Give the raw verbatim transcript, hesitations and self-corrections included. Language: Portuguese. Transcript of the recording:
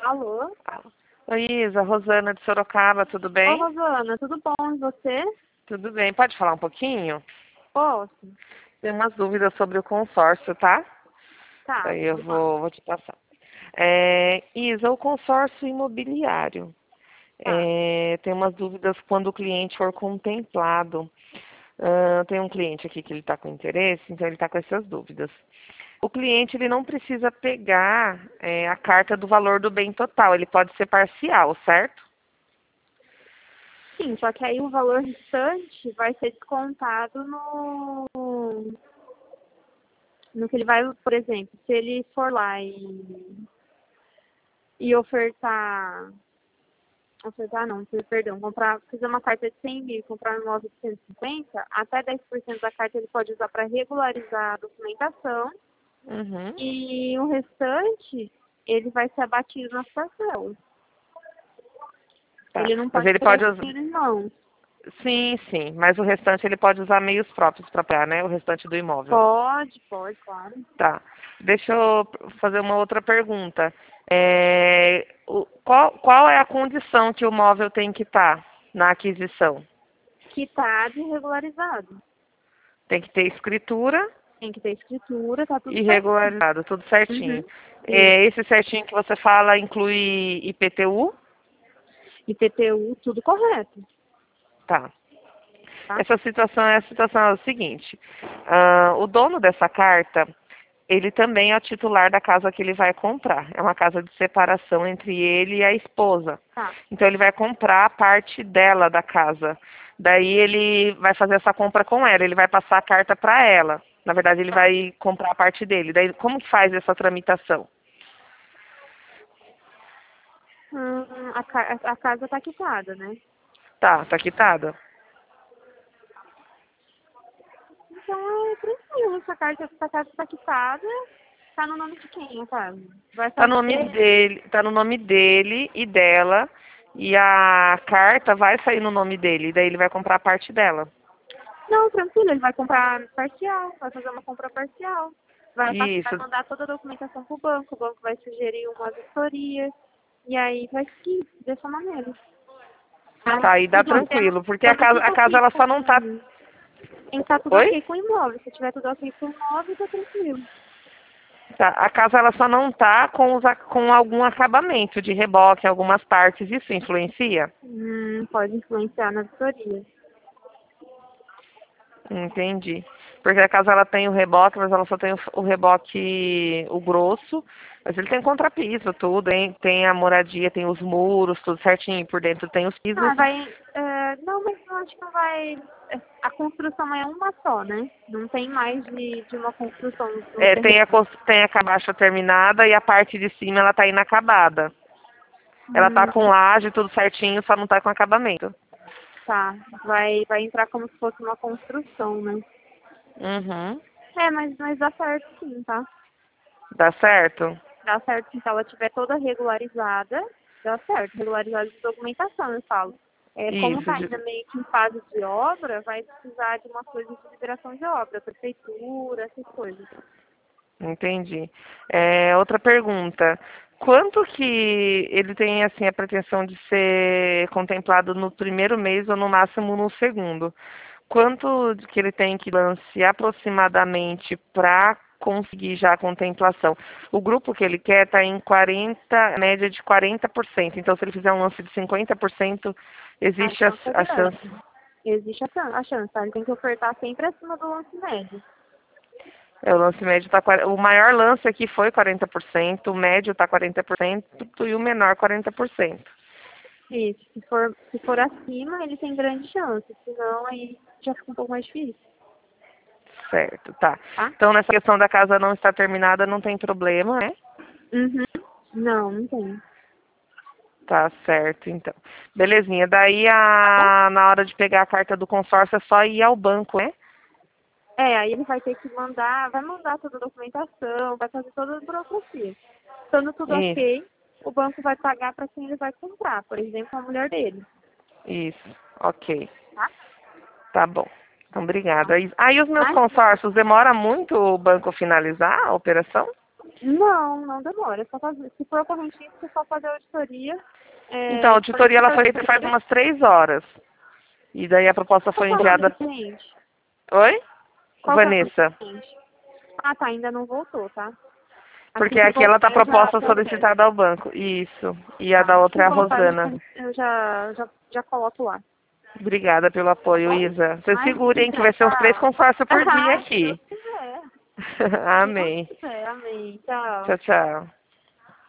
Alô? Oi, Isa, Rosana de Sorocaba, tudo Ô, bem? Rosana, tudo bom? E você? Tudo bem. Pode falar um pouquinho? Posso? Tem umas dúvidas sobre o consórcio, tá? Tá, Daí eu tudo bom. vou, vou te passar. É, Isa, o consórcio imobiliário. Tá. É, tem umas dúvidas quando o cliente for contemplado. Ah, tem um cliente aqui que ele está com interesse, então ele está com essas dúvidas. O cliente ele não precisa pegar é, a carta do valor do bem total, ele pode ser parcial, certo? Sim, só que aí o valor restante vai ser descontado no, no que ele vai, por exemplo, se ele for lá e, e ofertar, ofertar não, perdão, comprar, fazer uma carta de cem mil e comprar um imóvel de cento e cinquenta, até dez por cento da carta ele pode usar para regularizar a documentação Uhum. e o restante ele vai ser abatido nas parcelas. Tá. Ele não Mas pode ele pegar pode esse usar. dinheiro em mãos. Sim, sim. Mas o restante ele pode usar meios próprios para pagar, né? O restante do imóvel. Pode, pode, claro. Tá. Deixa eu fazer uma outra pergunta. É, o- qual, qual é a condição que o móvel tem que estar na aquisição? Quitado e regularizado. Tem que ter escritura Tem que ter escritura, tá tudo e certo. regularizado, tudo certinho. Uhum. Isso. É, esse certinho que você fala inclui I P T U? I P T U, tudo correto, Tá. tá? Essa situação é a situação é o seguinte. Ah, o dono dessa carta, ele também é o titular da casa que ele vai comprar. É uma casa de separação entre ele e a esposa. Tá. Então ele vai comprar a parte dela da casa. Daí ele vai fazer essa compra com ela, ele vai passar a carta para ela. Na verdade, ele vai comprar a parte dele. Daí como que faz essa tramitação? Hum, a, ca- a casa tá quitada, né? Tá, tá quitada? Então é tranquilo, essa carta, essa casa tá quitada, tá no nome de quem a casa? Vai Tá no nome fazer. dele, tá no nome dele e dela. E a carta vai sair no nome dele. Daí ele vai comprar a parte dela. Não, tranquilo, ele vai comprar parcial, vai fazer uma compra parcial. Vai, pass- vai Isso. mandar toda a documentação pro banco, o banco vai sugerir uma vistoria, e aí vai seguir dessa maneira. Tá, Tá? aí dá Tudo, tendo, tranquilo. Porque a tendo casa, tudo a casa ok ela com. só não tá. Tem que estar tudo Oi? ok com o imóvel. Se tiver tudo ok com o imóvel, tá tranquilo. Tá, a casa ela só não tá com, os, a- com algum acabamento de reboque em algumas partes. Isso influencia? Hum, pode influenciar na vistoria. Entendi. Porque a casa ela tem o reboque, mas ela só tem o, o reboque, o grosso. Mas ele tem contrapiso, tudo, hein? Tem a moradia, tem os muros, tudo certinho. Por dentro tem os pisos. Ah, vai. É, não, mas eu acho que não vai. é, A construção é uma só, né? Não tem mais de, de uma construção no É, tem a, terreno. cos- tem a baixa terminada e a parte de cima ela tá inacabada. Ela tá Hum, com laje, tudo certinho, só não tá com acabamento. tá. Vai, vai entrar como se fosse uma construção, né? Uhum. É, mas, mas dá certo sim, tá? Dá certo? Dá certo sim. Se ela estiver toda regularizada, dá certo. Regularizada de documentação, eu falo. É, como Isso. está de- ainda meio que em fase de obra, vai precisar de uma coisa de liberação de obra, prefeitura, essas coisas. Entendi. É, outra pergunta. Quanto que ele tem assim a pretensão de ser contemplado no primeiro mês ou no máximo no segundo? Quanto de que ele tem que lance aproximadamente para conseguir já a contemplação? O grupo que ele quer está em quarenta, média de quarenta por cento. Então, se ele fizer um lance de cinquenta por cento, A existe a, chance é a chance. grande. Existe a chan- a chance, tá? Ele tem que ofertar sempre acima do lance médio. É, o lance médio tá, quar- o maior lance aqui foi quarenta por cento, o médio está quarenta por cento e o menor quarenta por cento. Isso. Se for, se for acima, ele tem grande chance. Senão, aí já fica um pouco mais difícil, Certo, tá. tá? Então, nessa questão da casa não estar terminada, não tem problema, né? Uhum. Não, não tem. Tá certo, então. Belezinha. Daí, Tá bom? a, na hora de pegar a carta do consórcio, é só ir ao banco, né? É, aí ele vai ter que mandar, vai mandar toda a documentação, vai fazer toda a burocracia. Estando tudo Isso, ok, o banco vai pagar para quem ele vai comprar, por exemplo, a mulher dele, isso. Ok. tá? Tá bom. Então, Tá. obrigada. Aí, aí os meus Mas, consórcios, demora muito o banco finalizar a operação? Não, não demora. É só fazer, se for ocorrente isso, é só fazer a auditoria. É, Então, a auditoria ela foi feita faz umas três horas. E daí a proposta foi Qual que é o nome enviada... do cliente? Oi? Qual que é o nome Vanessa. do cliente? Ah, tá, ainda não voltou, tá? Porque Assim que aqui ela tá voltar, eu já proposta processo. solicitada ao banco. Isso. E a Tá. da Se outra é a voltar, eu Rosana. já, eu já, já, já coloco lá. Obrigada pelo Tá apoio, bom? Isa. Você segurem que Imagina, vai ser uns três tchau. consórcios por dia Ah, se Deus aqui. quiser. Se Deus Amém. quiser, amém. Tchau. Tchau, tchau.